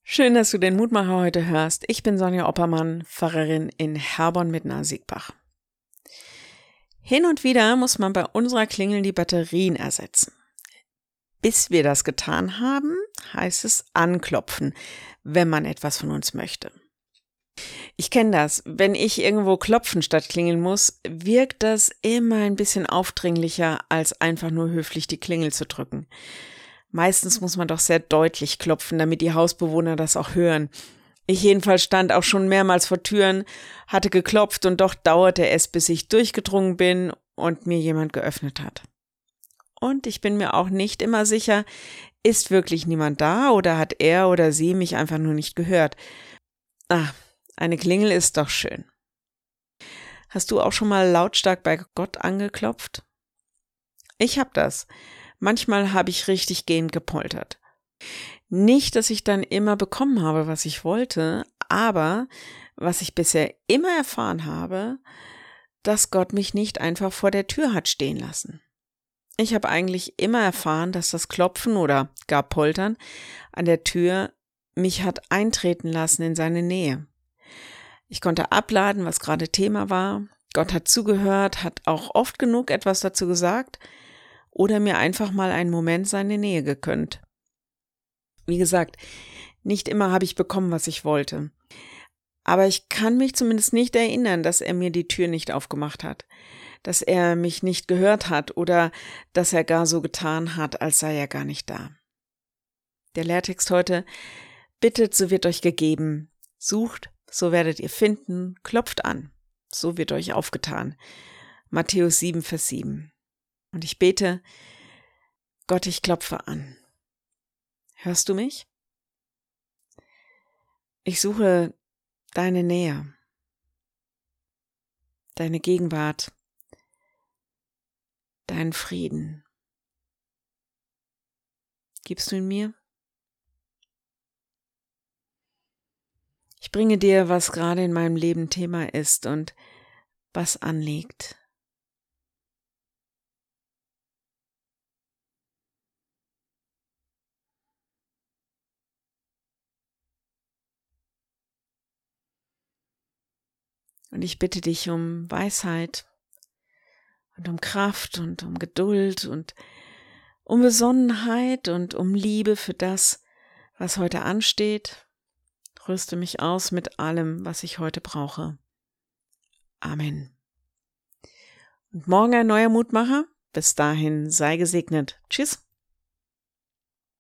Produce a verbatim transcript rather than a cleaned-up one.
Schön, dass du den Mutmacher heute hörst. Ich bin Sonja Oppermann, Pfarrerin in Herborn mit Nahe-Siegbach. Hin und wieder muss man bei unserer Klingel die Batterien ersetzen. Bis wir das getan haben, heißt es anklopfen, wenn man etwas von uns möchte. Ich kenne das. Wenn ich irgendwo klopfen statt klingeln muss, wirkt das immer ein bisschen aufdringlicher, als einfach nur höflich die Klingel zu drücken. Meistens muss man doch sehr deutlich klopfen, damit die Hausbewohner das auch hören. Ich jedenfalls stand auch schon mehrmals vor Türen, hatte geklopft und doch dauerte es, bis ich durchgedrungen bin und mir jemand geöffnet hat. Und ich bin mir auch nicht immer sicher, ist wirklich niemand da oder hat er oder sie mich einfach nur nicht gehört. Ah, eine Klingel ist doch schön. Hast du auch schon mal lautstark bei Gott angeklopft? Ich hab das. Manchmal habe ich richtig gehend gepoltert. Nicht, dass ich dann immer bekommen habe, was ich wollte, aber was ich bisher immer erfahren habe, dass Gott mich nicht einfach vor der Tür hat stehen lassen. Ich habe eigentlich immer erfahren, dass das Klopfen oder gar Poltern an der Tür mich hat eintreten lassen in seine Nähe. Ich konnte abladen, was gerade Thema war. Gott hat zugehört, hat auch oft genug etwas dazu gesagt oder mir einfach mal einen Moment seine Nähe gegönnt. Wie gesagt, nicht immer habe ich bekommen, was ich wollte. Aber ich kann mich zumindest nicht erinnern, dass er mir die Tür nicht aufgemacht hat, dass er mich nicht gehört hat oder dass er gar so getan hat, als sei er gar nicht da. Der Lehrtext heute: Bittet, so wird euch gegeben, sucht, so werdet ihr finden, klopft an, so wird euch aufgetan. Matthäus sieben, Vers sieben. Und ich bete: Gott, ich klopfe an. Hörst du mich? Ich suche deine Nähe, deine Gegenwart, deinen Frieden. Gibst du ihn mir? Ich bringe dir, was gerade in meinem Leben Thema ist und was anliegt. Und ich bitte dich um Weisheit und um Kraft und um Geduld und um Besonnenheit und um Liebe für das, was heute ansteht. Rüste mich aus mit allem, was ich heute brauche. Amen. Und morgen ein neuer Mutmacher. Bis dahin sei gesegnet. Tschüss.